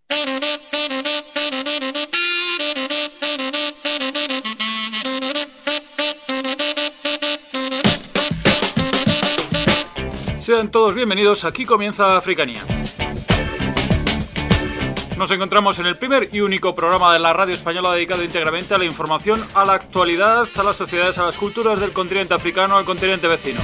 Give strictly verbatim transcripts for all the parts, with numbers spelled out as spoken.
Sean todos bienvenidos, aquí comienza Africanía. Nos encontramos en el primer y único programa de la radio española dedicado íntegramente a la información, a la actualidad, a las sociedades, a las culturas del continente africano, al continente vecino.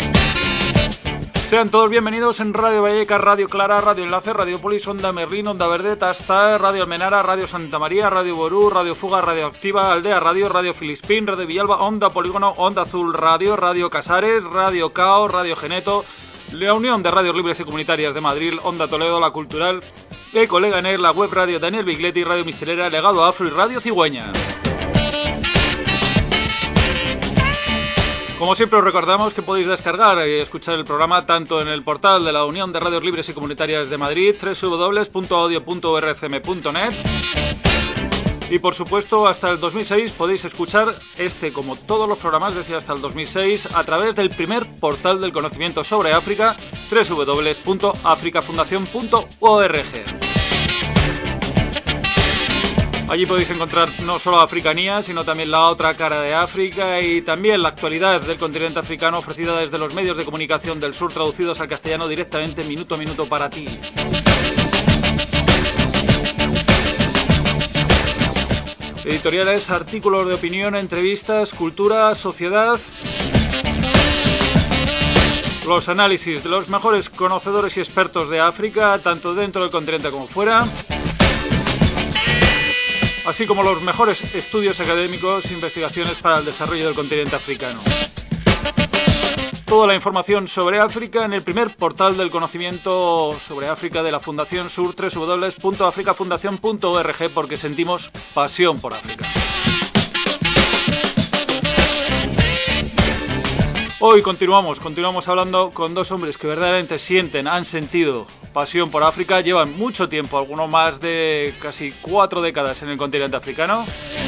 Sean todos bienvenidos en Radio Vallecas, Radio Clara, Radio Enlace, Radio Polis, Onda Merlín, Onda Verde, Tastar, Radio Almenara, Radio Santa María, Radio Ború, Radio Fuga, Radio Activa, Aldea Radio, Radio Filispín, Radio Villalba, Onda Polígono, Onda Azul Radio, Radio Casares, Radio Cao, Radio Geneto, la Unión de Radios Libres y Comunitarias de Madrid, Onda Toledo, La Cultural, Eco Leganés, la Web Radio Daniel Bigletti, Radio Mistelera, Legado Afro y Radio Cigüeña. Como siempre os recordamos que podéis descargar y escuchar el programa tanto en el portal de la Unión de Radios Libres y Comunitarias de Madrid, doble u doble u doble u punto audio punto u r c m punto net, y por supuesto hasta el dos mil seis podéis escuchar este, como todos los programas, decía hasta el dos mil seis, a través del primer portal del conocimiento sobre África, doble u doble u doble u punto africa fundación punto org. Allí podéis encontrar no solo Africanía, sino también la otra cara de África y también la actualidad del continente africano ofrecida desde los medios de comunicación del sur, traducidos al castellano directamente minuto a minuto para ti. Editoriales, artículos de opinión, entrevistas, cultura, sociedad. Los análisis de los mejores conocedores y expertos de África, tanto dentro del continente como fuera. Así como los mejores estudios académicos e investigaciones para el desarrollo del continente africano. Toda la información sobre África en el primer portal del conocimiento sobre África de la Fundación Sur, doble u doble u doble u punto africa fundación punto org, porque sentimos pasión por África. Hoy continuamos, continuamos hablando con dos hombres que verdaderamente sienten, han sentido pasión por África, llevan mucho tiempo, algunos más de casi cuatro décadas en el continente africano,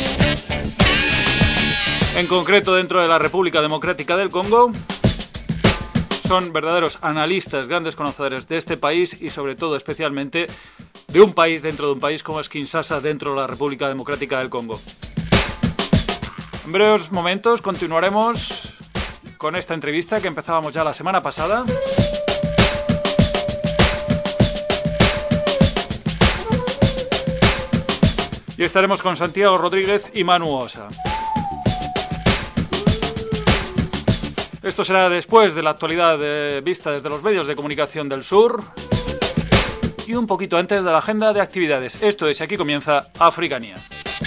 en concreto dentro de la República Democrática del Congo. Son verdaderos analistas, grandes conocedores de este país y sobre todo especialmente de un país dentro de un país como es Kinshasa, dentro de la República Democrática del Congo. En breves momentos continuaremos con esta entrevista que empezábamos ya la semana pasada. Y estaremos con Santiago Rodríguez y Manu Osa. Esto será después de la actualidad de, vista desde los medios de comunicación del sur y un poquito antes de la agenda de actividades. Esto es, aquí comienza Africanía.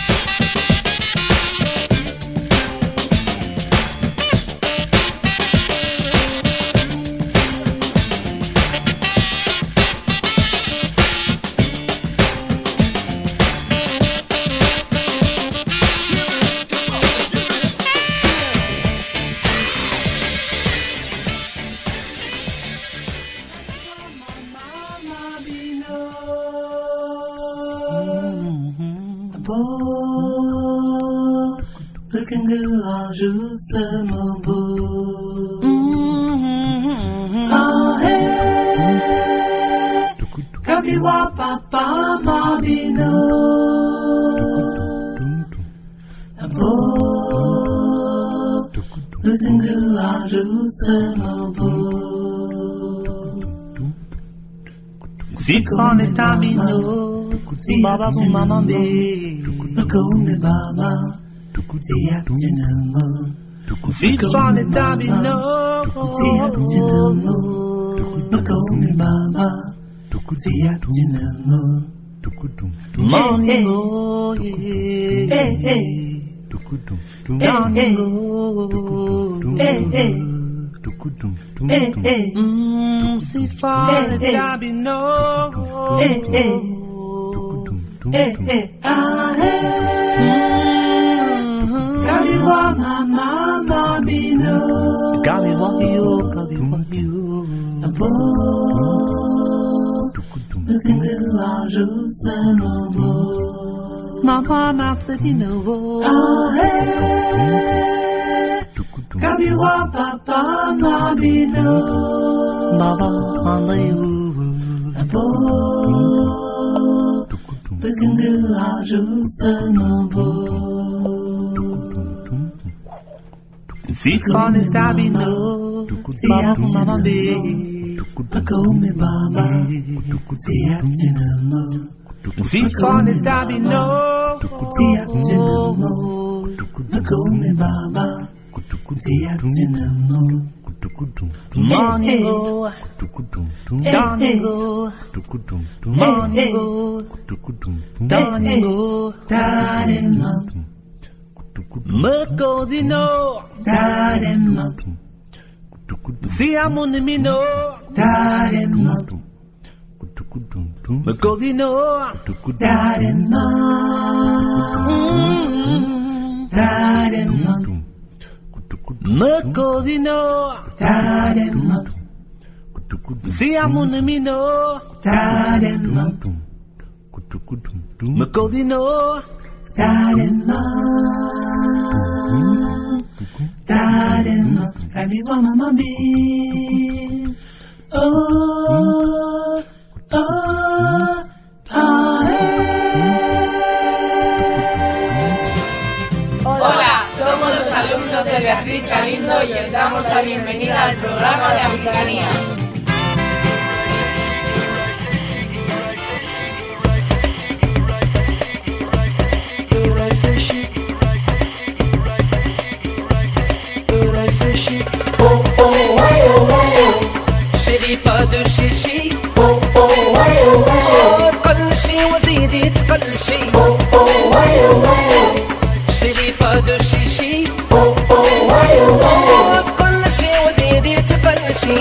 Si fon et amino, si baba bu mama be, akome baba, si akjenamo, si fon et amino, si akjenamo, akome baba, si akjenamo, monimo, eh eh, monimo, eh eh. Eh, eh, mm, si fa le tabino, eh, eh, eh, eh, ah, eh, kabiwa mama mabino, kabiwa yo, kabiwa yo, abo, kabiwa yo sanobo, mama masedino, ah, eh. Kabiwa papa mabino, baba handayu, abo, Looking good, I just know. Si fone tabino, si apuma be, come baba, si aptinamo. Si fone tabino, si aptinamo, come baba, si aptinamo. Morning go, dawning go, morning go, dawning go, dawning up. Mercosino, dawning up. See I'm on the mino, dawning up. Mercosino, dawning up, dawning up. Mercosino, dawning up. See I'm on the mino, dawning up. Mercosino, dawning up, dawning up. Every one of my being. Oh, oh, oh, Hola, somos los alumnos de Beatriz Galindo y os damos la bienvenida al programa de Africanía. شري با دو شيشي تقل شي وزيدي تقل شي شري با دو شيشي تقل شي وزيدي تقل شي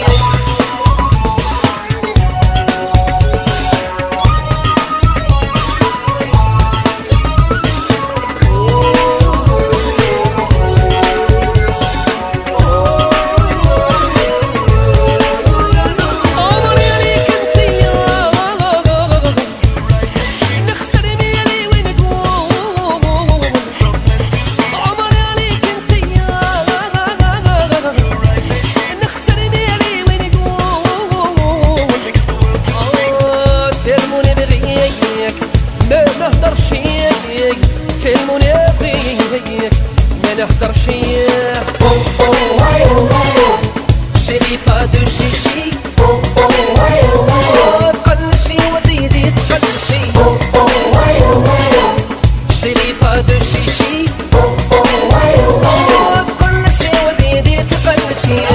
نحضر شي شري با دو شيشي تقل شي وزيدي تقل شي شري با دو شيشي تقل شي وزيدي تقل شي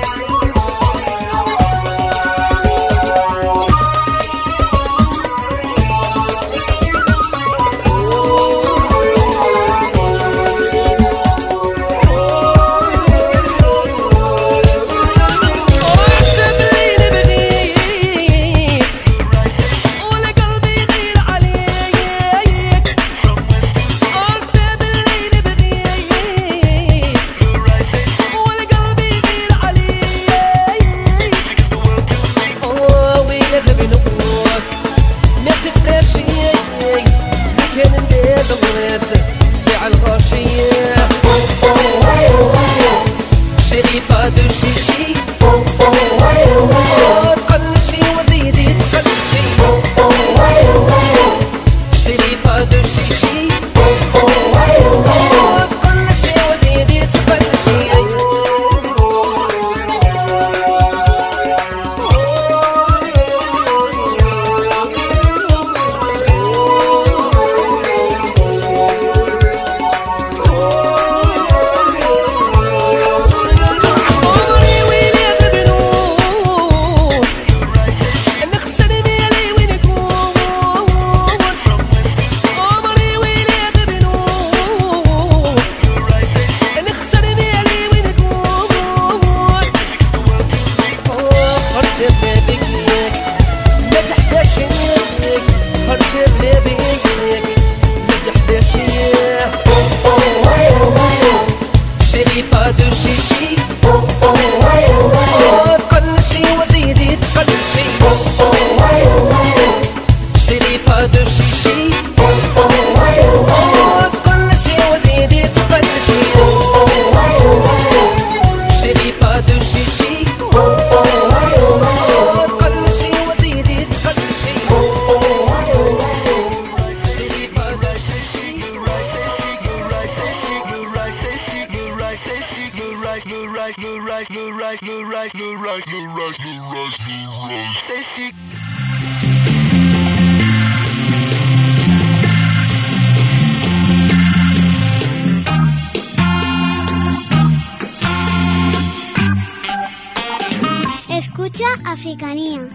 شري با دو شيشي تقل شي وزيدي تقل شي شري با دو شيشي تقل شي وزيدي تقل شي شري با دو شيشي تقل شي وزيدي تقل شي شري با دو شيشي تقل شي وزيدي تقل شي شري با دو شيشي تقل شي وزيدي تقل شي Escucha Africanía.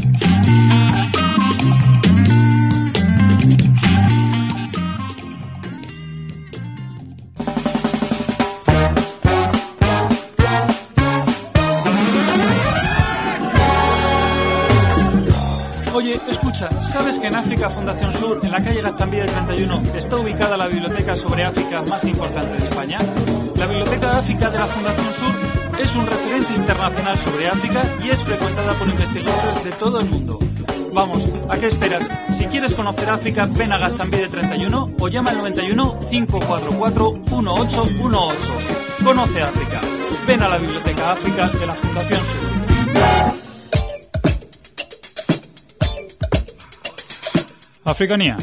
Oye, escucha, ¿sabes que en África Fundación Sur, en la calle Gaztambide treinta y uno, está ubicada la biblioteca sobre África más importante de España? La Biblioteca de África de la Fundación Sur es un referente internacional sobre África y es frecuentada por investigadores de todo el mundo. Vamos, ¿a qué esperas? Si quieres conocer África, ven a Gaztambide treinta y uno o llama al noventa y uno, cinco cuatro cuatro, uno ocho uno ocho. Conoce África. Ven a la Biblioteca África de la Fundación Sur. Africanía.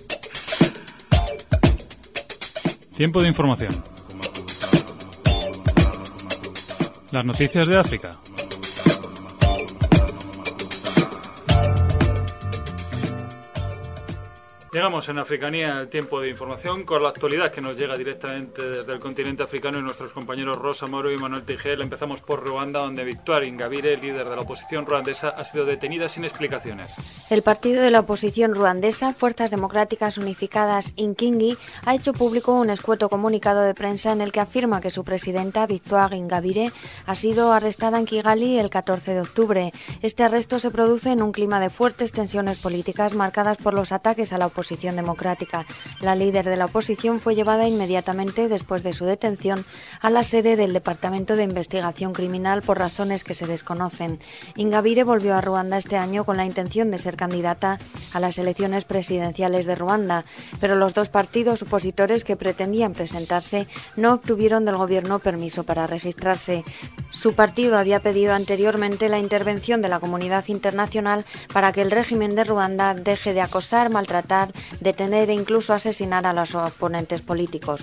Tiempo de información. Las noticias de África. Llegamos en Africanía al tiempo de información con la actualidad que nos llega directamente desde el continente africano y nuestros compañeros Rosa Moro y Manuel Tigel. Empezamos por Ruanda, donde Victoire Ingabire, líder de la oposición ruandesa, ha sido detenida sin explicaciones. El partido de la oposición ruandesa, Fuerzas Democráticas Unificadas, Inkingi, ha hecho público un escueto comunicado de prensa en el que afirma que su presidenta, Victoire Ingabire, ha sido arrestada en Kigali el catorce de octubre. Este arresto se produce en un clima de fuertes tensiones políticas marcadas por los ataques a la oposición democrática. La líder de la oposición fue llevada inmediatamente después de su detención a la sede del Departamento de Investigación Criminal por razones que se desconocen. Ingabire volvió a Ruanda este año con la intención de ser candidata a las elecciones presidenciales de Ruanda, pero los dos partidos opositores que pretendían presentarse no obtuvieron del gobierno permiso para registrarse. Su partido había pedido anteriormente la intervención de la comunidad internacional para que el régimen de Ruanda deje de acosar, maltratar, detener e incluso asesinar a los oponentes políticos.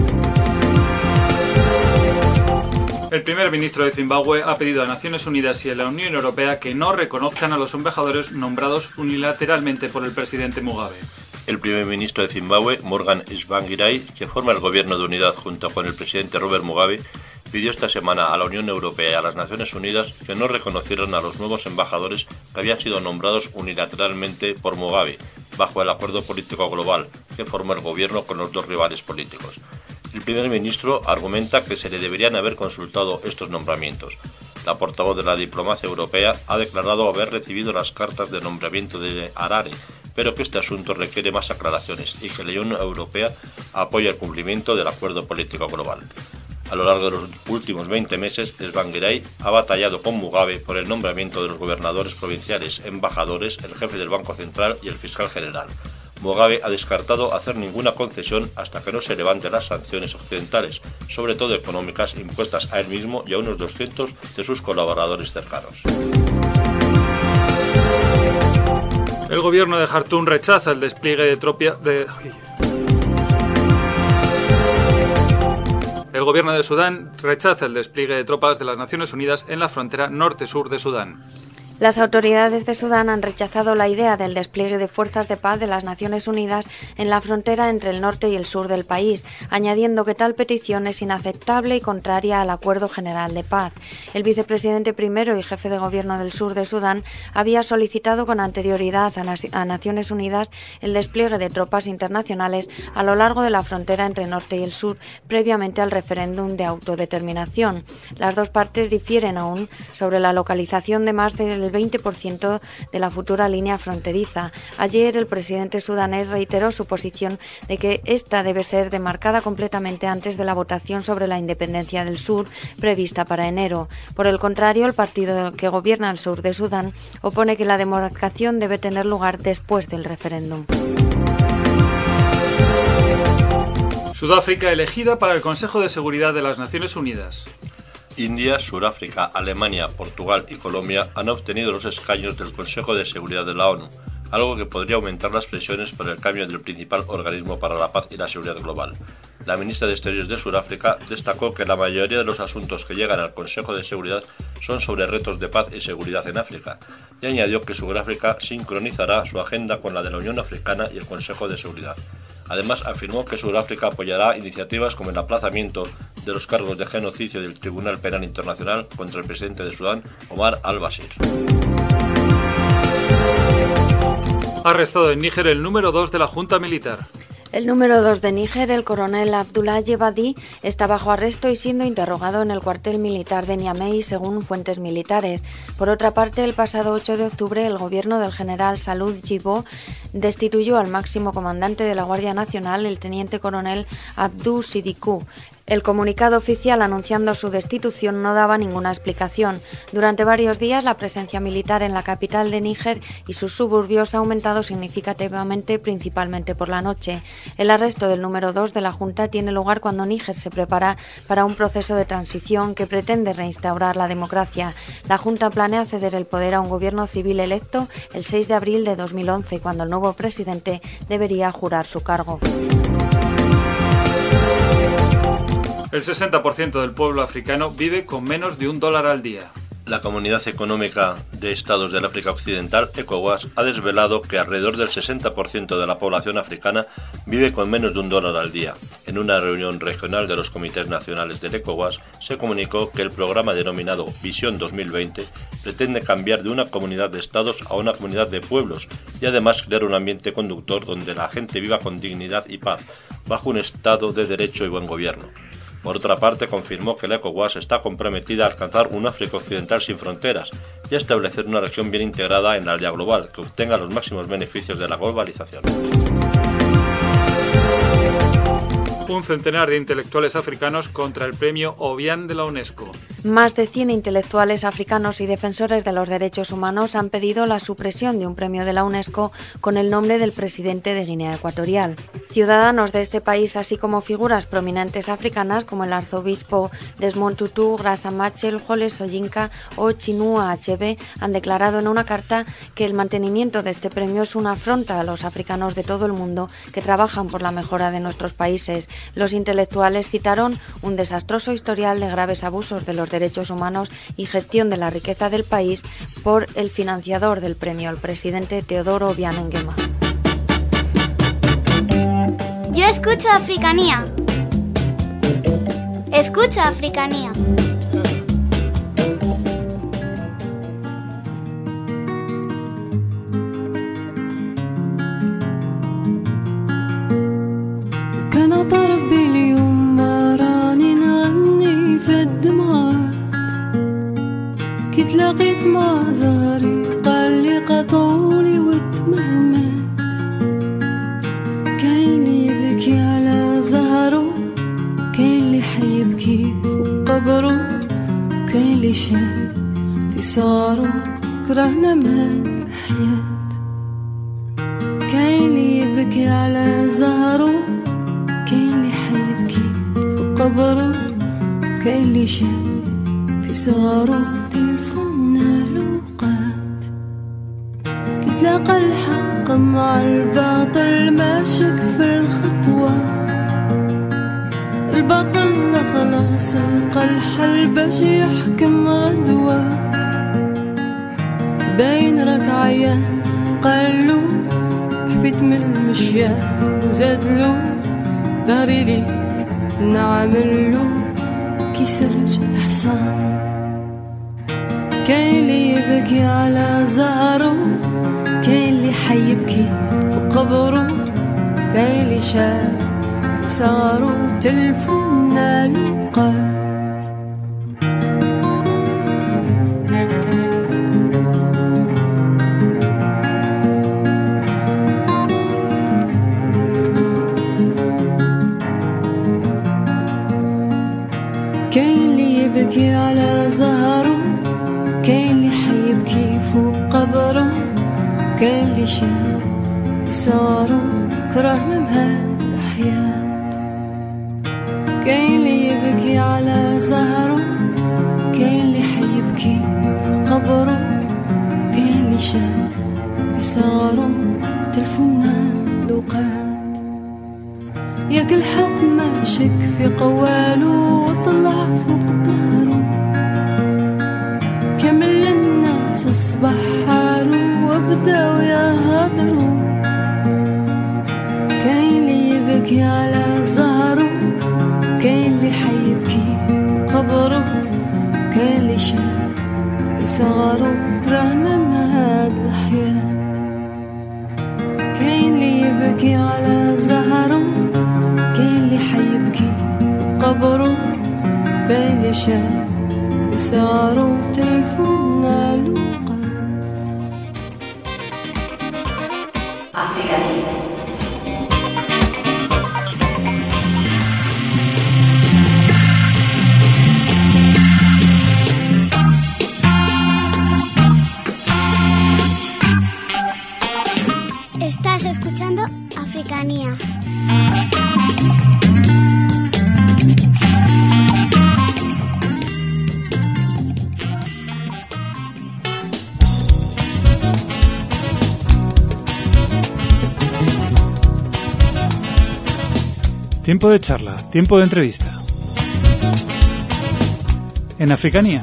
El primer ministro de Zimbabue ha pedido a Naciones Unidas y a la Unión Europea que no reconozcan a los embajadores nombrados unilateralmente por el presidente Mugabe. El primer ministro de Zimbabue, Morgan Tsvangirai, que forma el gobierno de unidad junto con el presidente Robert Mugabe, pidió esta semana a la Unión Europea y a las Naciones Unidas que no reconocieran a los nuevos embajadores que habían sido nombrados unilateralmente por Mugabe, bajo el acuerdo político global que formó el gobierno con los dos rivales políticos. El primer ministro argumenta que se le deberían haber consultado estos nombramientos. La portavoz de la diplomacia europea ha declarado haber recibido las cartas de nombramiento de Harare, pero que este asunto requiere más aclaraciones y que la Unión Europea apoya el cumplimiento del acuerdo político global. A lo largo de los últimos veinte meses, Tsvangirai ha batallado con Mugabe por el nombramiento de los gobernadores provinciales, embajadores, el jefe del Banco Central y el fiscal general. Mugabe ha descartado hacer ninguna concesión hasta que no se levanten las sanciones occidentales, sobre todo económicas, impuestas a él mismo y a unos doscientos de sus colaboradores cercanos. El gobierno de Jartum rechaza el despliegue de tropas de... El gobierno de Sudán rechaza el despliegue de tropas de las Naciones Unidas en la frontera norte-sur de Sudán. Las autoridades de Sudán han rechazado la idea del despliegue de fuerzas de paz de las Naciones Unidas en la frontera entre el norte y el sur del país, añadiendo que tal petición es inaceptable y contraria al Acuerdo General de Paz. El vicepresidente primero y jefe de gobierno del sur de Sudán había solicitado con anterioridad a, Nas- a Naciones Unidas el despliegue de tropas internacionales a lo largo de la frontera entre el norte y el sur, previamente al referéndum de autodeterminación. Las dos partes difieren aún sobre la localización de más del veinte por ciento de la futura línea fronteriza. Ayer el presidente sudanés reiteró su posición de que esta debe ser demarcada completamente antes de la votación sobre la independencia del sur prevista para enero. Por el contrario, el partido que gobierna el sur de Sudán opone que la demarcación debe tener lugar después del referéndum. Sudáfrica elegida para el Consejo de Seguridad de las Naciones Unidas. India, Sudáfrica, Alemania, Portugal y Colombia han obtenido los escaños del Consejo de Seguridad de la ONU, algo que podría aumentar las presiones por el cambio del principal organismo para la paz y la seguridad global. La ministra de Exteriores de Sudáfrica destacó que la mayoría de los asuntos que llegan al Consejo de Seguridad son sobre retos de paz y seguridad en África, y añadió que Sudáfrica sincronizará su agenda con la de la Unión Africana y el Consejo de Seguridad. Además, afirmó que Sudáfrica apoyará iniciativas como el aplazamiento de los cargos de genocidio del Tribunal Penal Internacional contra el presidente de Sudán, Omar al-Bashir. Arrestado en Níger el número dos de la Junta Militar. El número dos de Níger, el coronel Abdoulaye Badi, está bajo arresto y siendo interrogado en el cuartel militar de Niamey, según fuentes militares. Por otra parte, el pasado ocho de octubre, el gobierno del general Salud Djibo destituyó al máximo comandante de la Guardia Nacional, el teniente coronel Abdou Sidikou. El comunicado oficial anunciando su destitución no daba ninguna explicación. Durante varios días, la presencia militar en la capital de Níger y sus suburbios ha aumentado significativamente, principalmente por la noche. El arresto del número dos de la Junta tiene lugar cuando Níger se prepara para un proceso de transición que pretende reinstaurar la democracia. La Junta planea ceder el poder a un gobierno civil electo el seis de abril de dos mil once, cuando el nuevo presidente debería jurar su cargo. El sesenta por ciento del pueblo africano vive con menos de un dólar al día. La Comunidad Económica de Estados del África Occidental, ECOWAS, ha desvelado que alrededor del sesenta por ciento de la población africana vive con menos de un dólar al día. En una reunión regional de los comités nacionales del ECOWAS, se comunicó que el programa denominado Visión dos mil veinte pretende cambiar de una comunidad de estados a una comunidad de pueblos y además crear un ambiente conductor donde la gente viva con dignidad y paz, bajo un estado de derecho y buen gobierno. Por otra parte, confirmó que la ECOWAS está comprometida a alcanzar un África Occidental sin fronteras y a establecer una región bien integrada en la aldea global, que obtenga los máximos beneficios de la globalización. Un centenar de intelectuales africanos contra el premio Obiang de la UNESCO. Más de cien intelectuales africanos y defensores de los derechos humanos han pedido la supresión de un premio de la UNESCO con el nombre del presidente de Guinea Ecuatorial. Ciudadanos de este país, así como figuras prominentes africanas como el arzobispo Desmond Tutu, Graça Machel, Jole Soyinka o Chinua Achebe, han declarado en una carta que el mantenimiento de este premio es una afrenta a los africanos de todo el mundo que trabajan por la mejora de nuestros países. Los intelectuales citaron un desastroso historial de graves abusos de los derechos humanos y gestión de la riqueza del país por el financiador del premio, el presidente Teodoro Obiang Nguema. Yo escucho Africanía. Escucho Africanía. لقيت مع زهري قال لي قطولي وتمرمت كاين اللي يبكي على زهره كاين اللي حيبكي فوق قبره كاين اللي شاب في صغره كرهنا مال الحياة كاين اللي يبكي على زهره كاين اللي حيبكي فوق قبره كاين اللي شاب في صغره تلفنا لوقات كتلاقى الحق مع الباطل ماشك في الخطوة الباطل خلاص لقى الحل باش يحكم غدوة باين راك عيان قالو حفيت من المشيان وزادلو باري ليك نعملو كي سرج الحصان كاين اللي يبكي على زهره كاين اللي حيبكي في قبره كاين اللي شاف صغره تلفنا لوقات كاين اللي يبكي على زهره كاين اللي حيبكي فوق قبره كاين اللي شاف في صغره كرهنا بهاد الحياة كاين اللي يبكي على زهره كاين اللي حيبكي فوق قبره كاين اللي شاف في صغره تلفنا لوقات يا كل حد ما شك في قواله وطلع فوق ظهره كمل الناس اصبح حاله وبداو يهدروا كاين اللي يبكي على زهره كاين اللي حيبكي في قبره كاين اللي شاف صغره كرهنا ما هاد الحياة كاين اللي يبكي على زهره كاين اللي حيبكي في قبره كاين اللي شاف في صغره تلفون الوقت Estás escuchando Africanía. Tiempo de charla, tiempo de entrevista. En Africanía.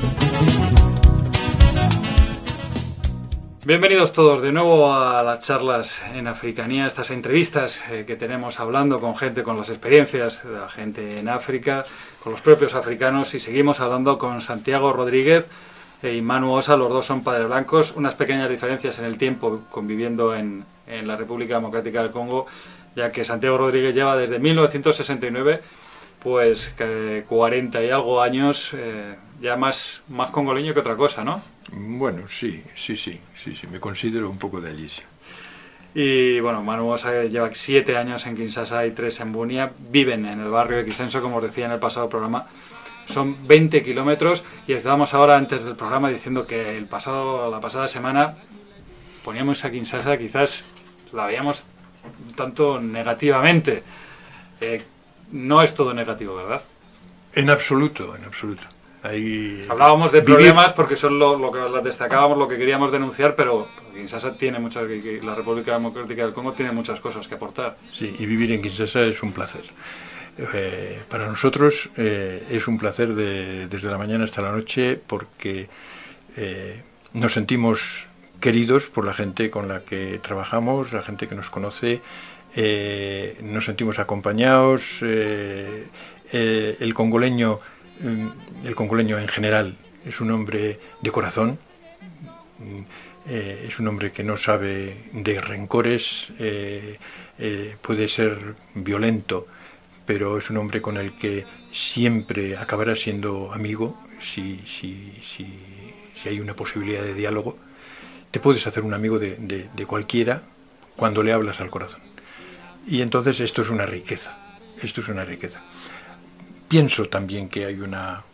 Bienvenidos todos de nuevo a las charlas en Africanía, estas entrevistas eh, que tenemos hablando con gente, con las experiencias de la gente en África, con los propios africanos, y seguimos hablando con Santiago Rodríguez y Manu Osa, los dos son padres blancos, unas pequeñas diferencias en el tiempo conviviendo en, en la República Democrática del Congo, ya que Santiago Rodríguez lleva desde mil novecientos sesenta y nueve, pues que cuarenta y algo años, eh, ya más, más congoleño que otra cosa, ¿no? Bueno, sí, sí, sí, sí, sí, me considero un poco de allí, sí. Y bueno, Manu Osa lleva siete años en Kinshasa y tres en Bunia, viven en el barrio de Kisenso, como os decía en el pasado programa, son veinte kilómetros, y estábamos ahora antes del programa diciendo que el pasado, la pasada semana poníamos a Kinshasa, quizás la veíamos un tanto negativamente. Eh, no es todo negativo, ¿verdad? En absoluto, en absoluto. Ahí hablábamos de vivir... problemas porque son lo, lo que destacábamos, lo que queríamos denunciar, pero Kinshasa tiene muchas, la República Democrática del Congo tiene muchas cosas que aportar. Sí, y vivir en Kinshasa es un placer. Eh, para nosotros eh, es un placer de, desde la mañana hasta la noche, porque eh, nos sentimos queridos por la gente con la que trabajamos, la gente que nos conoce, eh, nos sentimos acompañados, eh, eh, el congoleño el congoleño en general es un hombre de corazón, eh, es un hombre que no sabe de rencores, eh, eh, puede ser violento, pero es un hombre con el que siempre acabará siendo amigo si, si, si, si hay una posibilidad de diálogo. Te puedes hacer un amigo de, de, de cualquiera cuando le hablas al corazón. Y entonces esto es una riqueza, esto es una riqueza. Pienso también que hay una,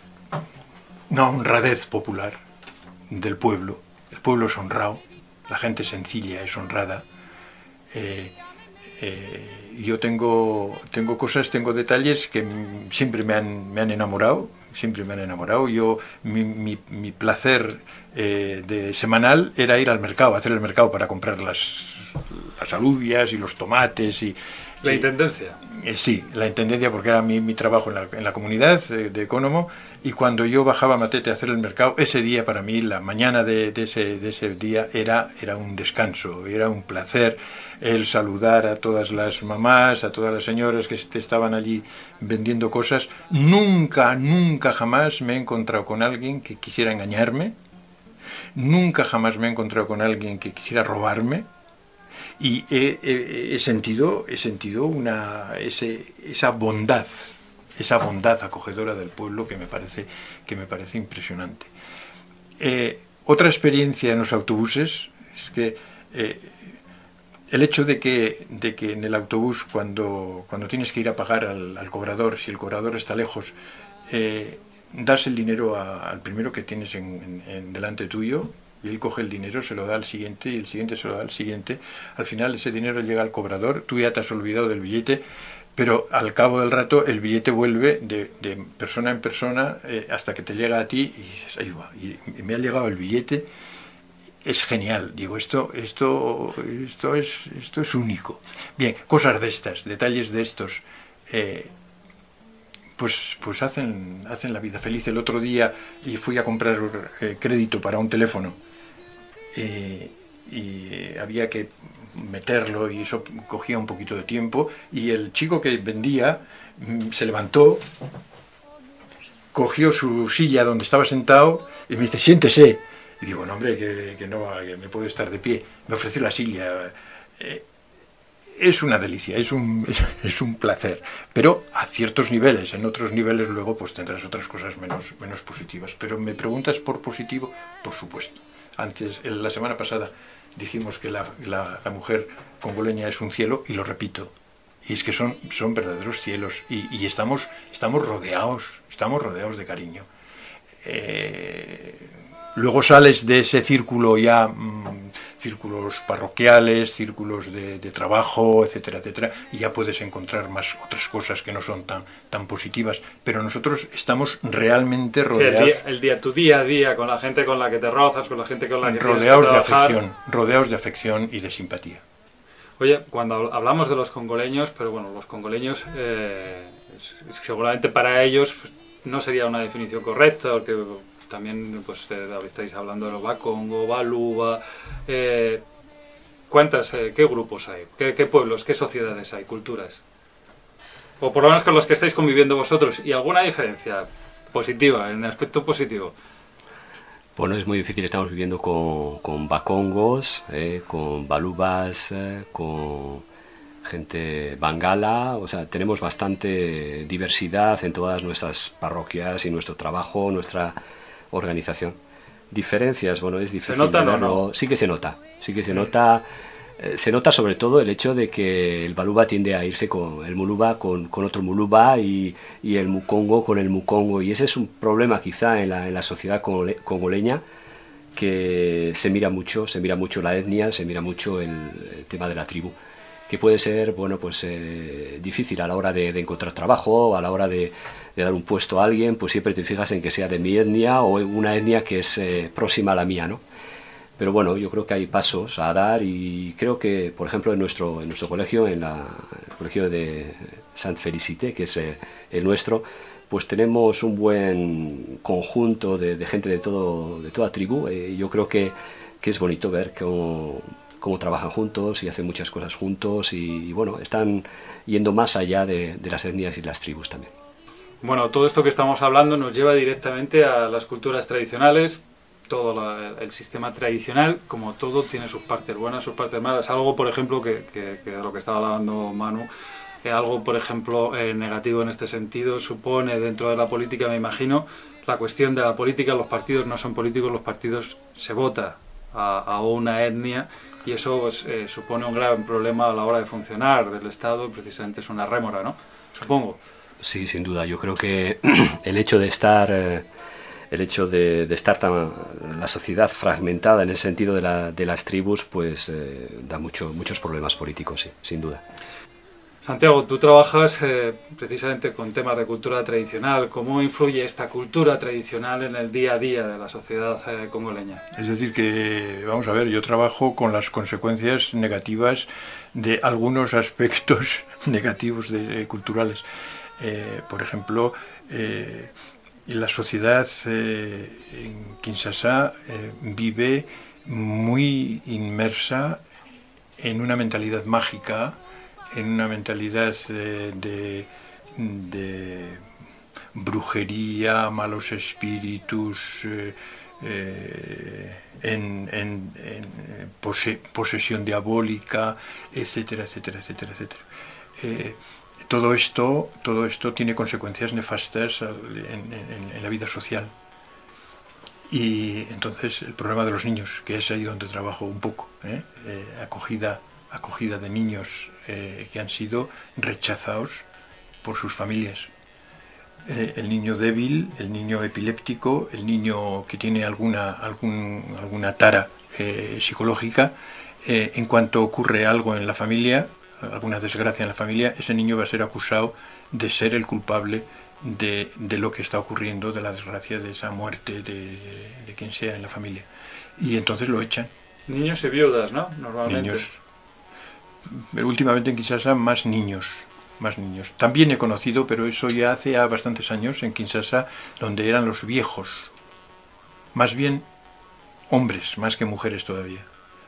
una honradez popular del pueblo. El pueblo es honrado, la gente sencilla es honrada. Eh, eh, yo tengo, tengo cosas, tengo detalles que siempre me han, me han enamorado, siempre me han enamorado. Yo, mi, mi, mi placer eh, de semanal era ir al mercado, hacer el mercado para comprar las, las alubias y los tomates y... ¿La intendencia? Eh, sí, la intendencia, porque era mi, mi trabajo en la, en la comunidad eh, de Economo, y cuando yo bajaba a Matete a hacer el mercado, ese día para mí, la mañana de, de, ese, de ese día, era, era un descanso, era un placer el saludar a todas las mamás, a todas las señoras que estaban allí vendiendo cosas. Nunca, nunca jamás me he encontrado con alguien que quisiera engañarme, nunca jamás me he encontrado con alguien que quisiera robarme. Y he, he, he sentido, he sentido una, ese, esa bondad, esa bondad acogedora del pueblo que me parece, que me parece impresionante. Eh, otra experiencia en los autobuses es que eh, el hecho de que, de que en el autobús, cuando, cuando tienes que ir a pagar al, al cobrador, si el cobrador está lejos, eh, das el dinero a, al primero que tienes en, en, en delante tuyo, y él coge el dinero, se lo da al siguiente, y el siguiente se lo da al siguiente. Al final ese dinero llega al cobrador, tú ya te has olvidado del billete, pero al cabo del rato el billete vuelve de, de persona en persona eh, hasta que te llega a ti y dices, ahí va, y, y me ha llegado el billete. es genial. Digo, esto, esto, esto, es, esto es único. Bien, cosas de estas, detalles de estos, eh, pues, pues hacen, hacen la vida feliz. El otro día y fui a comprar eh, crédito para un teléfono eh, y había que meterlo y eso cogía un poquito de tiempo, y el chico que vendía mm, se levantó, cogió su silla donde estaba sentado y me dice, siéntese. Y digo, no, hombre, que, que no, que me puedo estar de pie. Me ofreció la silla. Eh, es una delicia, es un, es un placer. Pero a ciertos niveles, en otros niveles luego pues tendrás otras cosas menos, menos positivas. Pero me preguntas por positivo, por supuesto. Antes, la semana pasada, dijimos que la, la, la mujer congoleña es un cielo, y lo repito. Y es que son, son verdaderos cielos, y, y estamos, estamos rodeados, estamos rodeados de cariño. Eh, luego sales de ese círculo ya, mmm, círculos parroquiales, círculos de, de trabajo, etcétera, etcétera, y ya puedes encontrar más otras cosas que no son tan, tan positivas. Pero nosotros estamos realmente rodeados. Sí, el, día, el día, tu día a día, con la gente con la que te rozas, con la gente con la que rodeados de afección, rodeados de afección y de simpatía. Oye, cuando hablamos de los congoleños, pero bueno, los congoleños, eh, seguramente para ellos no sería una definición correcta, porque también pues eh, estáis hablando de los Bakongo, Baluba, eh, ¿cuántas, eh, qué grupos hay? ¿Qué, ¿Qué pueblos, qué sociedades hay, culturas? O por lo menos con los que estáis conviviendo vosotros, ¿y alguna diferencia positiva, en aspecto positivo? Bueno, es muy difícil, estamos viviendo con, con Bakongos, eh, con Balubas, eh, con gente bangala, o sea, tenemos bastante diversidad en todas nuestras parroquias y nuestro trabajo, nuestra organización. Diferencias, bueno, es difícil ¿Se nota, verlo. No, no? Sí que se nota, sí que se nota. Eh, se nota sobre todo el hecho de que el Baluba tiende a irse con el Muluba con, con otro Muluba y, y el Mukongo con el Mukongo, y ese es un problema quizá en la, en la sociedad congole, congoleña, que se mira mucho, se mira mucho la etnia, se mira mucho el, el tema de la tribu, que puede ser, bueno, pues eh, difícil a la hora de, de encontrar trabajo, a la hora de, de dar un puesto a alguien, pues siempre te fijas en que sea de mi etnia o una etnia que es eh, próxima a la mía, ¿no? Pero bueno, yo creo que hay pasos a dar, y creo que, por ejemplo, en nuestro, en nuestro colegio, en la, el colegio de Saint Félicité, que es eh, el nuestro, pues tenemos un buen conjunto de, de gente de, todo, de toda tribu. Eh, yo creo que, que es bonito ver cómo, cómo trabajan juntos y hacen muchas cosas juntos, y, y bueno, están yendo más allá de, de las etnias y las tribus también. Bueno, todo esto que estamos hablando nos lleva directamente a las culturas tradicionales. Todo la, el sistema tradicional, como todo, tiene sus partes buenas, sus partes malas. Algo, por ejemplo, que, que, que de lo que estaba hablando Manu, eh, algo, por ejemplo, eh, negativo en este sentido, supone dentro de la política, me imagino, la cuestión de la política. Los partidos no son políticos, los partidos se vota a, a una etnia, y eso pues, eh, supone un gran problema a la hora de funcionar del Estado, precisamente es una rémora, ¿no? Supongo. Sí, sin duda. Yo creo que el hecho de estar... Eh, el hecho de, de estar tan, la sociedad fragmentada en el sentido de, la, de las tribus, pues eh, da mucho, muchos problemas políticos, sí, sin duda. Santiago, tú trabajas eh, precisamente con temas de cultura tradicional. ¿Cómo influye esta cultura tradicional en el día a día de la sociedad eh, congoleña? Es decir que, vamos a ver, yo trabajo con las consecuencias negativas de algunos aspectos negativos de, eh, culturales. Eh, por ejemplo, eh, la sociedad eh, en Kinshasa eh, vive muy inmersa en una mentalidad mágica, en una mentalidad eh, de, de brujería, malos espíritus, eh, eh, en, en, en pose, posesión diabólica, etcétera, etcétera, etcétera, etcétera. Eh, Todo esto, todo esto tiene consecuencias nefastas en, en, en la vida social. Y entonces el problema de los niños, que es ahí donde trabajo un poco, ¿eh? Eh, acogida, acogida de niños eh, que han sido rechazados por sus familias. Eh, el niño débil, el niño epiléptico, el niño que tiene alguna, algún, alguna tara eh, psicológica, eh, en cuanto ocurre algo en la familia, alguna desgracia en la familia, ese niño va a ser acusado de ser el culpable de, de lo que está ocurriendo, de la desgracia, de esa muerte de, de, de quien sea en la familia. y entonces lo echan. Niños y viudas, ¿no? Normalmente. Niños. Pero últimamente en Kinshasa más niños, más niños. También he conocido, pero eso ya hace ya bastantes años en Kinshasa, donde eran los viejos, más bien hombres, más que mujeres todavía,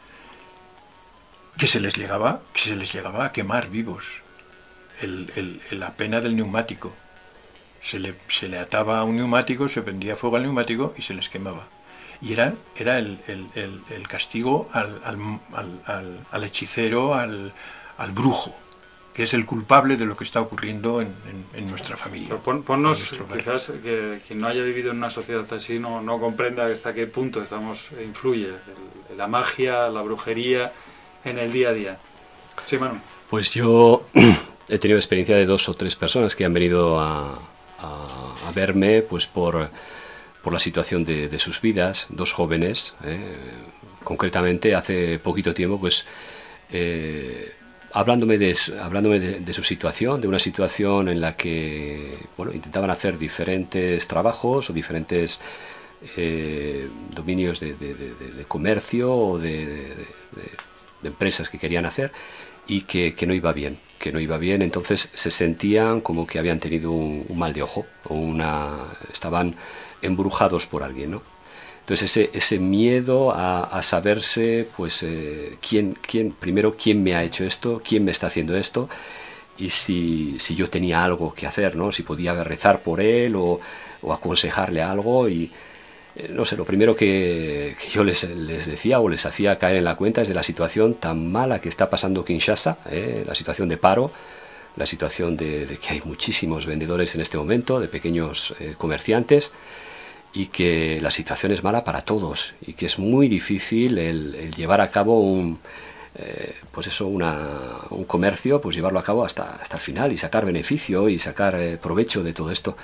que se les llegaba, que se les llegaba a quemar vivos. El, el, la pena del neumático. Se le, se le ataba a un neumático, se prendía fuego al neumático y se les quemaba. Y era, era el, el, el, el castigo al, al, al, al, al hechicero, al, al brujo, que es el culpable de lo que está ocurriendo en, en, en nuestra familia. Pero pon, ponnos, quizás que quien no haya vivido en una sociedad así no, no comprenda hasta qué punto estamos influye el, la magia, la brujería en el día a día. Sí, Manu. Pues yo he tenido experiencia de dos o tres personas que han venido a, a, a verme pues por, por la situación de, de sus vidas, dos jóvenes, eh, concretamente hace poquito tiempo, pues eh, hablándome, de, hablándome de, de su situación, de una situación en la que bueno, intentaban hacer diferentes trabajos o diferentes eh, dominios de, de, de, de comercio o de, de, de, de empresas que querían hacer, y que, que no iba bien, que no iba bien, entonces se sentían como que habían tenido un, un mal de ojo, o una, estaban embrujados por alguien, ¿no? Entonces ese, ese miedo a, a saberse, pues, eh, quién, quién, primero, quién me ha hecho esto, quién me está haciendo esto, y si, si yo tenía algo que hacer, ¿no? Si podía rezar por él o, o aconsejarle algo, y no sé, lo primero que, que yo les, les decía o les hacía caer en la cuenta es de la situación tan mala que está pasando Kinshasa, eh, la situación de paro, la situación de, de que hay muchísimos vendedores en este momento, de pequeños eh, comerciantes, y que la situación es mala para todos y que es muy difícil el, el llevar a cabo un, eh, pues eso, una, un comercio, pues llevarlo a cabo hasta, hasta el final y sacar beneficio y sacar eh, provecho de todo esto.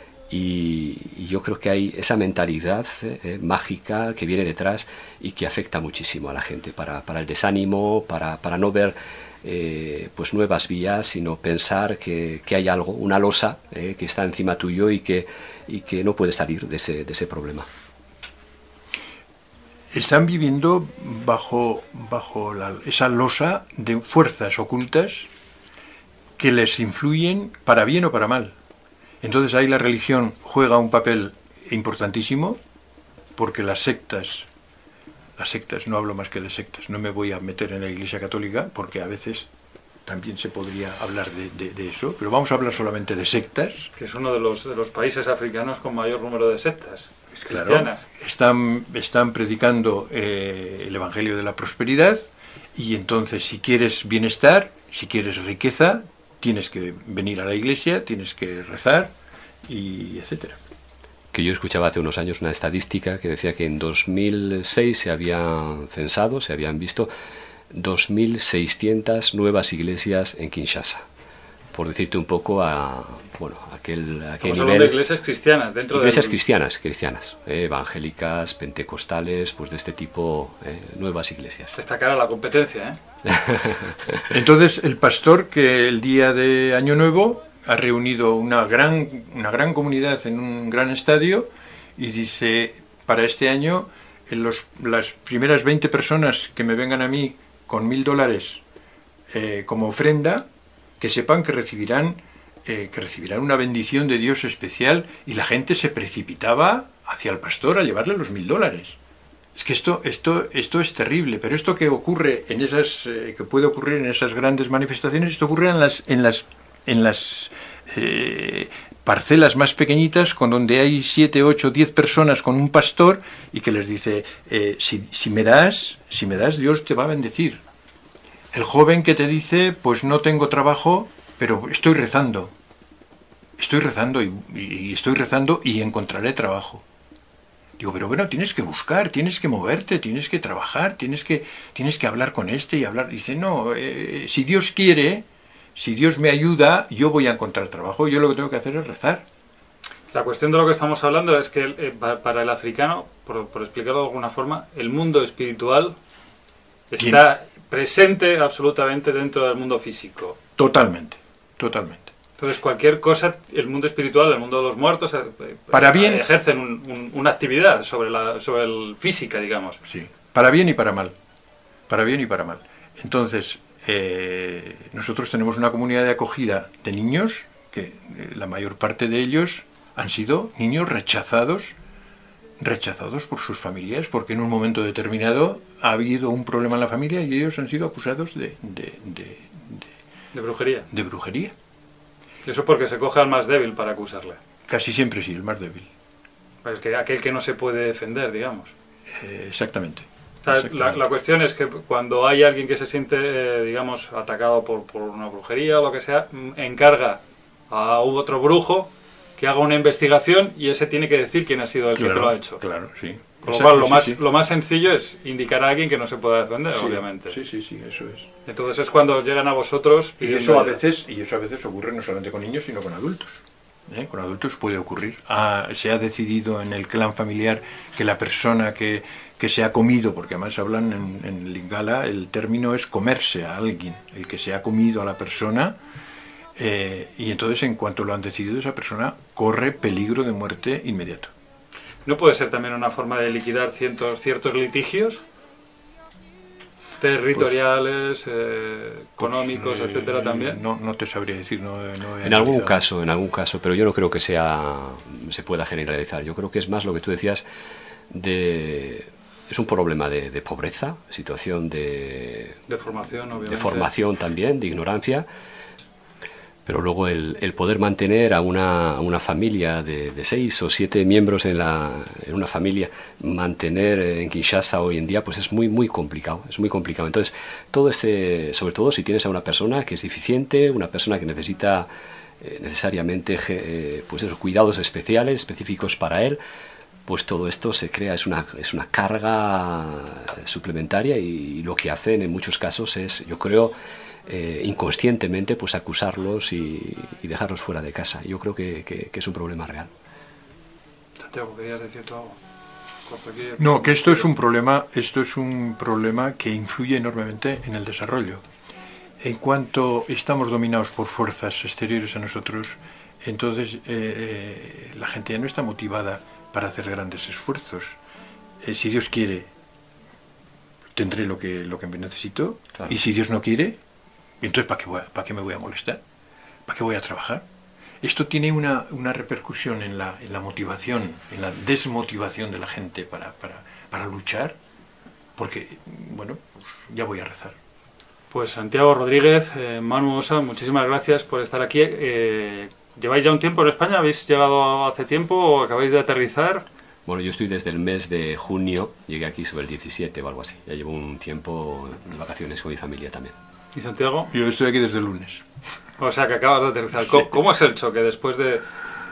Y, y yo creo que hay esa mentalidad eh, mágica que viene detrás y que afecta muchísimo a la gente para, para el desánimo, para, para no ver eh, pues nuevas vías, sino pensar que, que hay algo, una losa eh, que está encima tuyo y que, y que no puedes salir de ese, de ese problema. Están viviendo bajo, bajo la, esa losa de fuerzas ocultas que les influyen para bien o para mal. Entonces ahí la religión juega un papel importantísimo, porque las sectas, las sectas, no hablo más que de sectas, no me voy a meter en la Iglesia Católica, porque a veces también se podría hablar de, de, de eso, pero vamos a hablar solamente de sectas. Que es uno de los, de los países africanos con mayor número de sectas cristianas. Claro, están, están predicando eh, el Evangelio de la prosperidad, y entonces si quieres bienestar, si quieres riqueza, tienes que venir a la iglesia, tienes que rezar, y etcétera. Que yo escuchaba hace unos años una estadística que decía que en dos mil seis se habían censado, se habían visto dos mil seiscientas nuevas iglesias en Kinshasa. Por decirte un poco a, bueno, aquel, aquel Estamos nivel... hablando de iglesias cristianas dentro de... Iglesias del... cristianas, cristianas, eh, evangélicas, pentecostales, pues de este tipo, eh, nuevas iglesias. Está cara la competencia, ¿eh? Entonces el pastor, que el día de Año Nuevo ha reunido una gran, una gran comunidad en un gran estadio, y dice, para este año, en los, las primeras veinte personas que me vengan a mí con mil dólares eh, como ofrenda, que sepan que recibirán, eh, que recibirán una bendición de Dios especial, y la gente se precipitaba hacia el pastor a llevarle los mil dólares. Es que esto, esto, esto es terrible, pero esto que ocurre en esas, eh, que puede ocurrir en esas grandes manifestaciones, esto ocurre en las, en las, en las eh, parcelas más pequeñitas, con donde hay siete, ocho, diez personas con un pastor, y que les dice, eh, si, si me das, si me das, Dios te va a bendecir. El joven que te dice, pues no tengo trabajo, pero estoy rezando. Estoy rezando y, y estoy rezando y encontraré trabajo. Digo, pero bueno, tienes que buscar, tienes que moverte, tienes que trabajar, tienes que, tienes que hablar con este y hablar. Dice, no, eh, si Dios quiere, si Dios me ayuda, yo voy a encontrar trabajo. Yo lo que tengo que hacer es rezar. La cuestión de lo que estamos hablando es que eh, para el africano, por, por explicarlo de alguna forma, el mundo espiritual está presente absolutamente dentro del mundo físico. Totalmente, totalmente. Entonces, cualquier cosa, el mundo espiritual, el mundo de los muertos, eh, para bien, ejercen un, un, una actividad sobre la sobre el física, digamos. Sí, para bien y para mal. Para bien y para mal. Entonces, eh, nosotros tenemos una comunidad de acogida de niños, que eh, la mayor parte de ellos han sido niños rechazados, rechazados por sus familias, porque en un momento determinado ha habido un problema en la familia y ellos han sido acusados de... de, de, de, de brujería. De brujería. Eso porque se coge al más débil para acusarle. Casi siempre sí, el más débil. El que, aquel que no se puede defender, digamos. Eh, exactamente. O sea, exactamente. La, la cuestión es que cuando hay alguien que se siente, eh, digamos, atacado por, por una brujería o lo que sea, encarga a otro brujo que haga una investigación y ese tiene que decir quién ha sido el claro, que te lo ha hecho. Claro, sí. Con lo cual, lo, sí, más, sí. lo más sencillo es indicar a alguien que no se pueda defender, sí, obviamente. Sí, sí, sí, eso es. Entonces es cuando llegan a vosotros... Y eso, a veces, y eso a veces ocurre no solamente con niños, sino con adultos. ¿Eh? Con adultos puede ocurrir. Ah, se ha decidido en el clan familiar que la persona que, que se ha comido, porque además hablan en, en Lingala, el término es comerse a alguien, el que se ha comido a la persona, eh, y entonces en cuanto lo han decidido, esa persona corre peligro de muerte inmediato. ¿No puede ser también una forma de liquidar ciertos, ciertos litigios territoriales, pues, eh, económicos, pues, etcétera, también? No, no te sabría decir. No, no he en algún caso, en algún caso, pero yo no creo que sea se pueda generalizar. Yo creo que es más lo que tú decías de... Es un problema de, de pobreza, situación de... De formación, obviamente. De formación también, de ignorancia. Pero luego el, el poder mantener a una, a una familia de, de seis o siete miembros en, la, en una familia, mantener en Kinshasa hoy en día, pues es muy, muy complicado, es muy complicado. Entonces, todo este, sobre todo si tienes a una persona que es deficiente, una persona que necesita eh, necesariamente eh, pues esos cuidados especiales, específicos para él, pues todo esto se crea, es una, es una carga suplementaria y, y lo que hacen en muchos casos es, yo creo, Eh, inconscientemente pues acusarlos y, y dejarlos fuera de casa. Yo creo que, que, que es un problema real. Santiago, ¿querías decir tú algo? Aquí... No, que esto es un problema, esto es un problema que influye enormemente en el desarrollo. En cuanto estamos dominados por fuerzas exteriores a nosotros, entonces eh, eh, la gente ya no está motivada para hacer grandes esfuerzos. Eh, si Dios quiere, tendré lo que, lo que necesito, claro. Y si Dios no quiere, entonces ¿para qué, voy a, ¿para qué me voy a molestar? ¿Para qué voy a trabajar? Esto tiene una, una repercusión en la, en la motivación, en la desmotivación de la gente para, para, para luchar, porque, bueno, pues ya voy a rezar. Pues Santiago Rodríguez, eh, Manu Osa, muchísimas gracias por estar aquí. Eh, ¿Lleváis ya un tiempo en España? ¿Habéis llegado hace tiempo o acabáis de aterrizar? Bueno, yo estoy desde el mes de junio, llegué aquí sobre el diecisiete o algo así. Ya llevo un tiempo de vacaciones con mi familia también. ¿Y Santiago? Yo estoy aquí desde el lunes. O sea, que acabas de aterrizar. ¿Cómo, sí. ¿Cómo es el choque después de...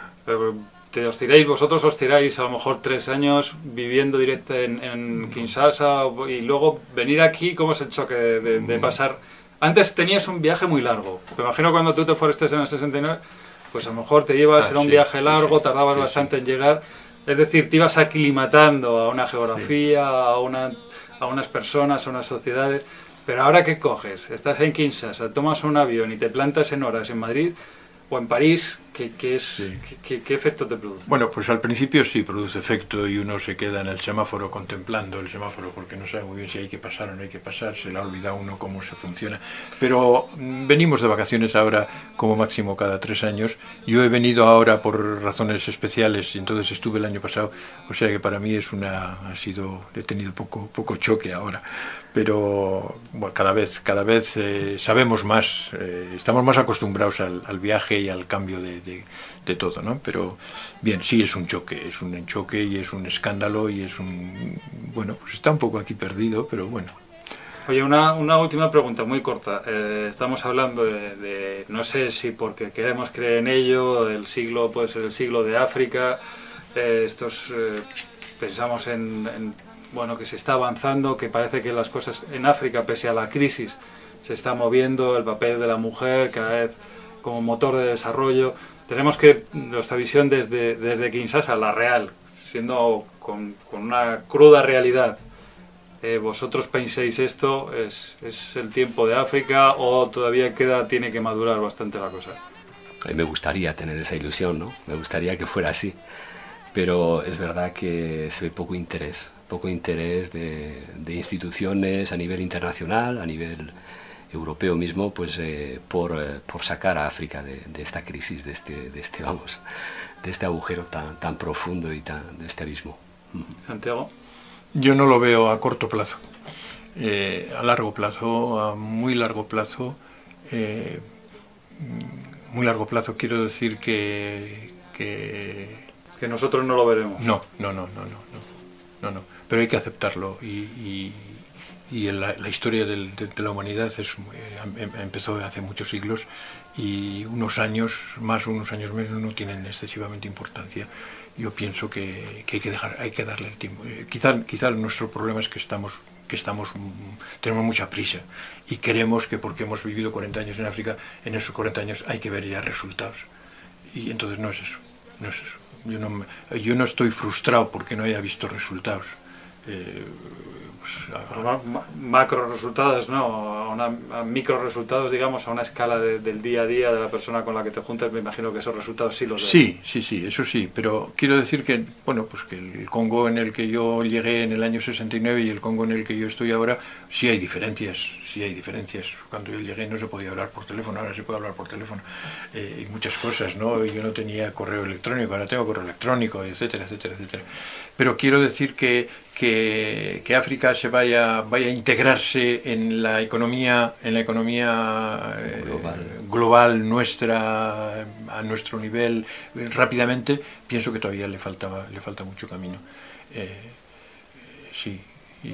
Te os tiráis, vosotros os tiráis a lo mejor tres años viviendo directo en, en Kinshasa y luego venir aquí? ¿Cómo es el choque de, de, de pasar? Antes tenías un viaje muy largo. Me imagino cuando tú te fuiste en el sesenta y nueve, pues a lo mejor te llevas, ah, era un sí, viaje largo, sí, sí, tardabas sí, bastante sí. en llegar. Es decir, te ibas aclimatando a una geografía, sí. a, una, a unas personas, a unas sociedades. Pero ahora ¿qué coges? Estás en Kinshasa, tomas un avión y te plantas en horas en Madrid o en París. ¿Qué, qué, es, sí. qué, qué efecto te produce? Bueno, pues al principio sí produce efecto y uno se queda en el semáforo contemplando el semáforo porque no sabe muy bien si hay que pasar o no hay que pasar, se le ha olvidado uno cómo se funciona. Pero venimos de vacaciones ahora como máximo cada tres años. Yo he venido ahora por razones especiales y entonces estuve el año pasado, o sea que para mí es una ha sido he tenido poco poco choque ahora. Pero bueno, cada vez cada vez eh, sabemos más, eh, estamos más acostumbrados al, al viaje y al cambio de, de, de todo, ¿no? Pero bien, sí es un choque, es un choque y es un escándalo y es un... Bueno, pues está un poco aquí perdido, pero bueno. Oye, una, una última pregunta muy corta. Eh, estamos hablando de, de, no sé si porque queremos creer en ello, el siglo puede ser el siglo de África, eh, estos eh, pensamos en... en bueno, que se está avanzando, que parece que las cosas en África, pese a la crisis, se está moviendo, el papel de la mujer cada vez como motor de desarrollo. Tenemos que, nuestra visión desde, desde Kinshasa, la real, siendo con, con una cruda realidad, eh, ¿vosotros pensáis esto? ¿Es, ¿Es el tiempo de África o todavía queda, tiene que madurar bastante la cosa? A mí me gustaría tener esa ilusión, ¿no? Me gustaría que fuera así. Pero es verdad que se ve poco interés, poco interés de, de instituciones a nivel internacional, a nivel europeo mismo, pues eh, por, eh, por sacar a África de, de esta crisis, de este, de este, vamos, de este agujero tan, tan profundo y tan, de este abismo. Santiago. Yo no lo veo a corto plazo. Eh, a largo plazo, a muy largo plazo, eh, muy largo plazo quiero decir que, que que nosotros no lo veremos. No, no, no, no, no, no, no, pero hay que aceptarlo y, y, y la, la historia del, de, de la humanidad es, eh, empezó hace muchos siglos y unos años más o unos años menos no tienen excesivamente importancia. Yo pienso que, que hay que dejar, hay que darle el tiempo. Eh, quizá, quizá nuestro problema es que estamos que estamos tenemos mucha prisa y queremos que porque hemos vivido cuarenta años en África, en esos cuarenta años hay que ver ya resultados. Y entonces no es eso, no es eso. Yo no, yo no estoy frustrado porque no haya visto resultados. Eh, pues, a, ma, ma, macro resultados, ¿no? A, una, a micro resultados, digamos, a una escala de, del día a día de la persona con la que te juntas, me imagino que esos resultados sí los ves. Sí, sí, sí, eso sí, pero quiero decir que, bueno, pues que el Congo en el que yo llegué en el año sesenta y nueve y el Congo en el que yo estoy ahora, sí hay diferencias, sí hay diferencias. Cuando yo llegué no se podía hablar por teléfono, ahora se puede hablar por teléfono, eh, y muchas cosas, ¿no? Yo no tenía correo electrónico, ahora tengo correo electrónico, etcétera, etcétera, etcétera. Pero quiero decir que, que, que África se vaya, vaya a integrarse en la economía, en la economía eh, global. global nuestra, a nuestro nivel rápidamente, pienso que todavía le falta, le falta mucho camino. Eh, sí. Y...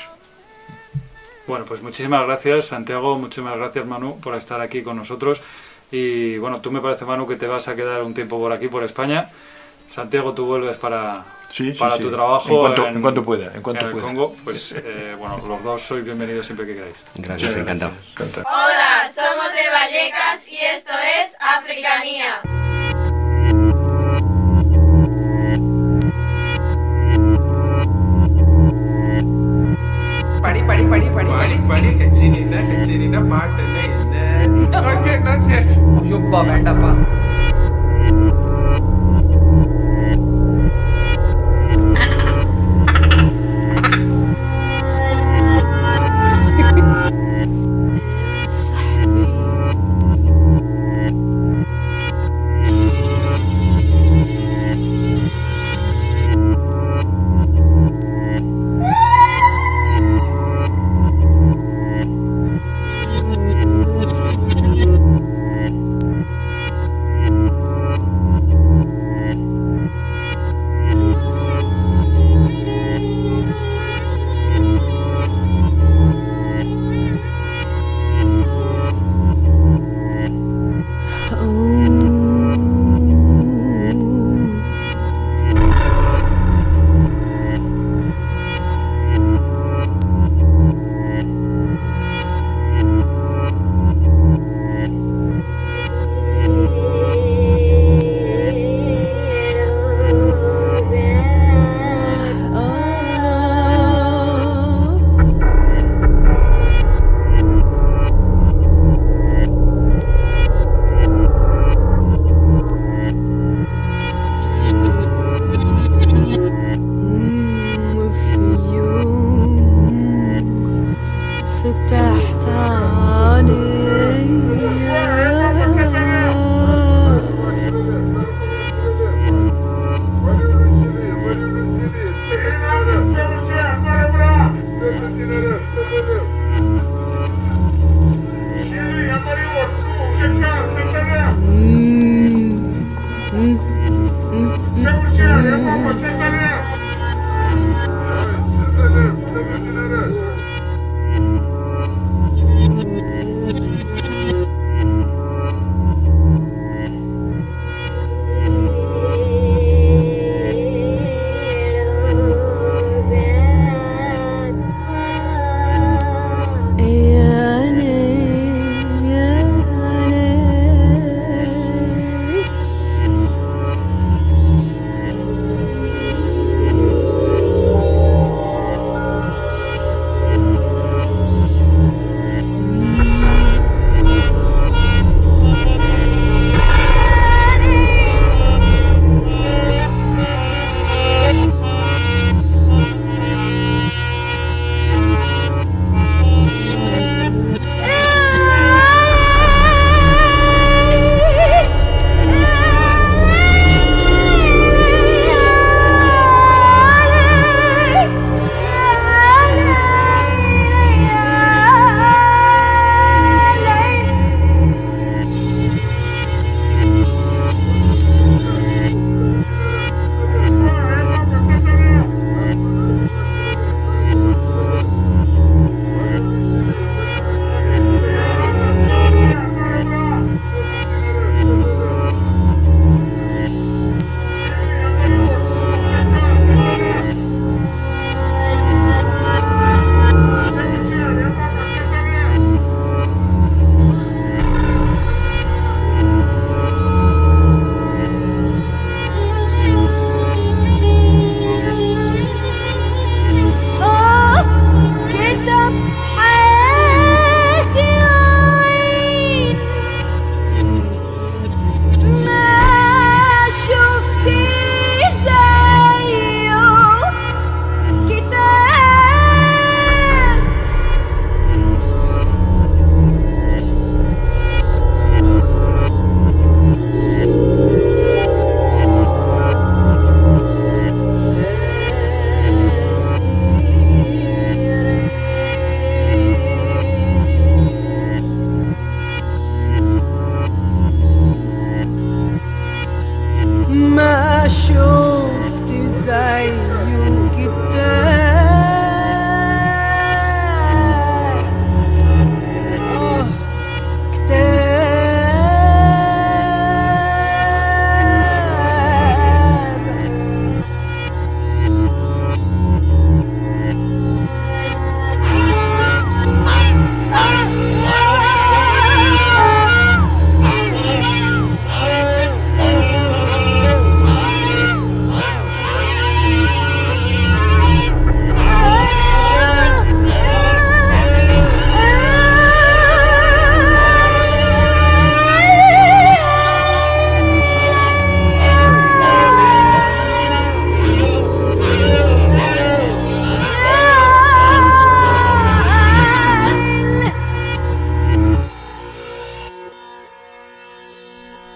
Bueno, pues muchísimas gracias, Santiago, muchísimas gracias, Manu, por estar aquí con nosotros. Y bueno, tú me parece, Manu, que te vas a quedar un tiempo por aquí, por España. Santiago, tú vuelves para, sí, sí, para sí. tu trabajo en cuanto, en, en cuanto pueda, en cuanto en el pueda. Congo. Pues eh, bueno, los dos sois bienvenidos siempre que queráis. Gracias, encantado. encantado. Hola, somos de Vallecas y esto es Africanía. Pari pari pari pari pari pari kachirina kachirina paatane illa not yet not yet yuppa vendappa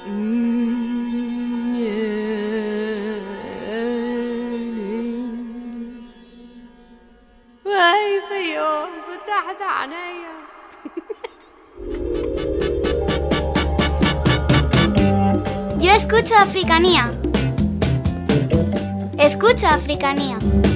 وهي في يوم فتحت عينيا Yo escucho Africanía. Escucho Africanía.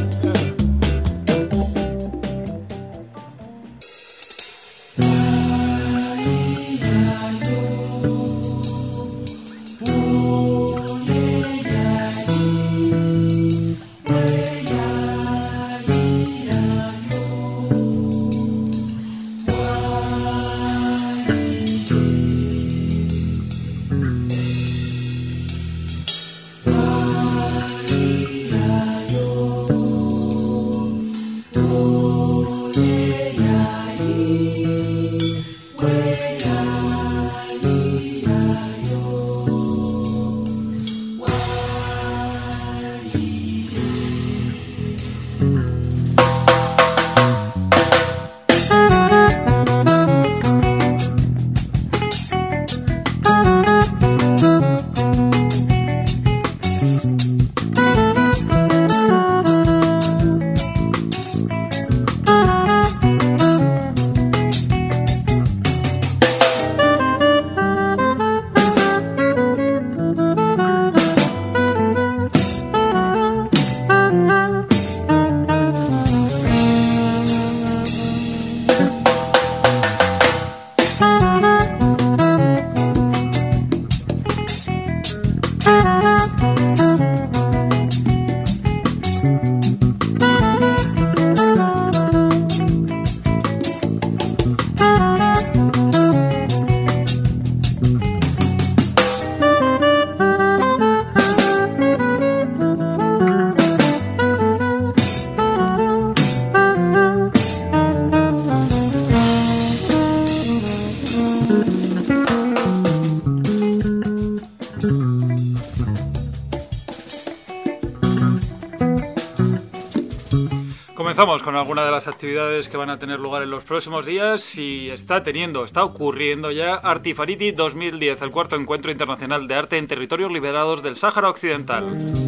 Comenzamos con alguna de las actividades que van a tener lugar en los próximos días y está teniendo, está ocurriendo ya Artifariti dos mil diez, el cuarto encuentro internacional de arte en territorios liberados del Sáhara Occidental.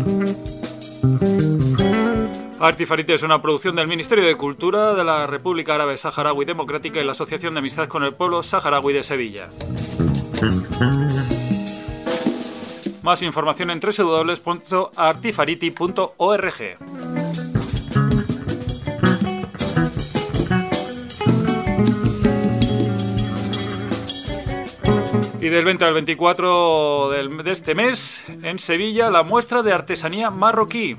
Artifariti es una producción del Ministerio de Cultura de la República Árabe Saharaui Democrática y la Asociación de Amistad con el Pueblo Saharaui de Sevilla. Más información en doble u doble u doble u punto artifariti punto org. Y del veinte al veinticuatro del, de este mes, en Sevilla, la muestra de artesanía marroquí.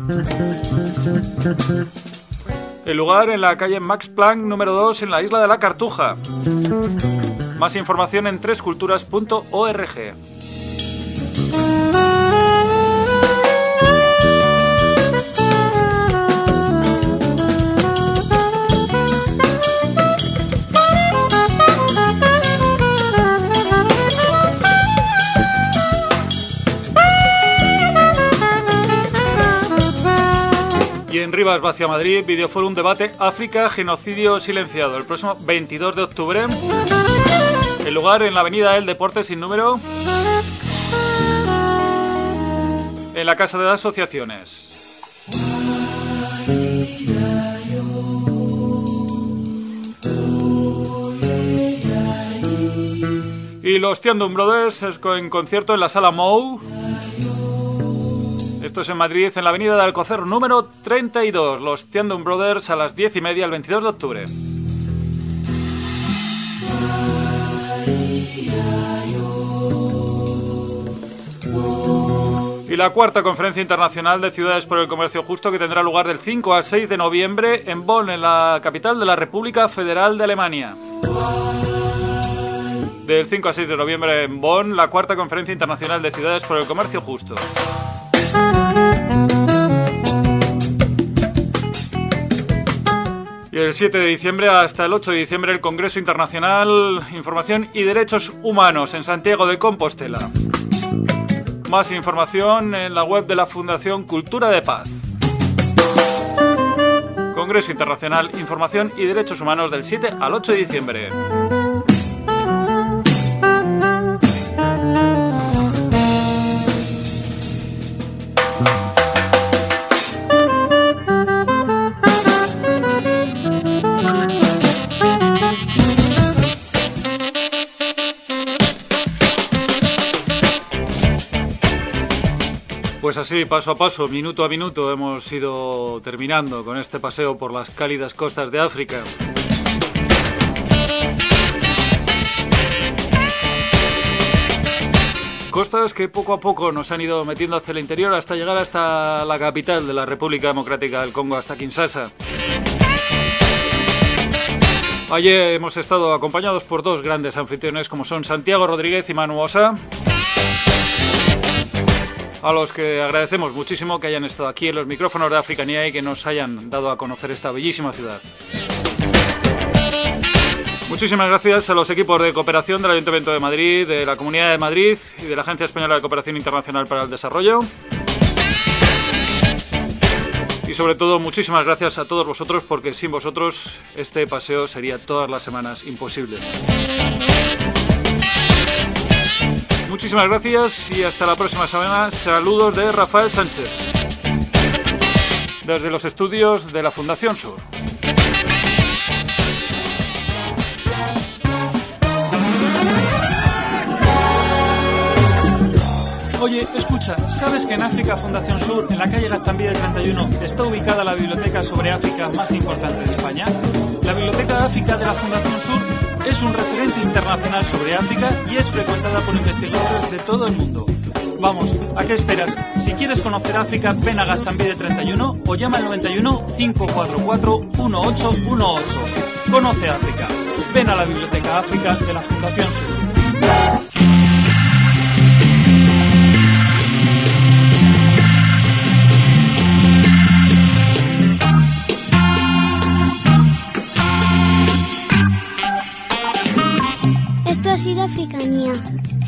El lugar en la calle Max Planck número dos en la isla de la Cartuja. Más información en tres culturas punto org. Y en Rivas, Vacia Madrid, Videoforum debate África, genocidio silenciado. El próximo veintidós de octubre. El lugar en la avenida El Deporte sin número. En la Casa de Asociaciones. Y los Tiandum Brothers en concierto en la Sala Mou. Esto es en Madrid, en la avenida de Alcocer número treinta y dos. Los Tiandum Brothers a las diez y media el veintidós de octubre. Y la cuarta conferencia internacional de ciudades por el comercio justo, que tendrá lugar del cinco al seis de noviembre en Bonn, en la capital de la República Federal de Alemania. Del cinco al seis de noviembre en Bonn, la cuarta conferencia internacional de ciudades por el comercio justo. Y el siete de diciembre hasta el ocho de diciembre el Congreso Internacional Información y Derechos Humanos en Santiago de Compostela. Más información en la web de la Fundación Cultura de Paz. Congreso Internacional Información y Derechos Humanos del siete al ocho de diciembre. Pues así, paso a paso, minuto a minuto, hemos ido terminando con este paseo por las cálidas costas de África. Costas que poco a poco nos han ido metiendo hacia el interior hasta llegar hasta la capital de la República Democrática del Congo, hasta Kinshasa. Allí hemos estado acompañados por dos grandes anfitriones como son Santiago Rodríguez y Manu Osa, a los que agradecemos muchísimo que hayan estado aquí en los micrófonos de Africanía y que nos hayan dado a conocer esta bellísima ciudad. Muchísimas gracias a los equipos de cooperación del Ayuntamiento de Madrid, de la Comunidad de Madrid y de la Agencia Española de Cooperación Internacional para el Desarrollo. Y sobre todo, muchísimas gracias a todos vosotros, porque sin vosotros este paseo sería todas las semanas imposible. Muchísimas gracias y hasta la próxima semana. Saludos de Rafael Sánchez, desde los estudios de la Fundación Sur. Oye, escucha, ¿sabes que en África Fundación Sur, en la calle Gaztambide treinta y uno, está ubicada la biblioteca sobre África más importante de España? La Biblioteca de África de la Fundación Sur es un referente internacional sobre África y es frecuentada por investigadores de todo el mundo. Vamos, ¿a qué esperas? Si quieres conocer África, ven a Gaztambide treinta y uno o llama al noventa y uno, cinco cuatro cuatro, uno ocho uno ocho. Conoce África. Ven a la Biblioteca África de la Fundación Sur. Esto ha sido Africanía.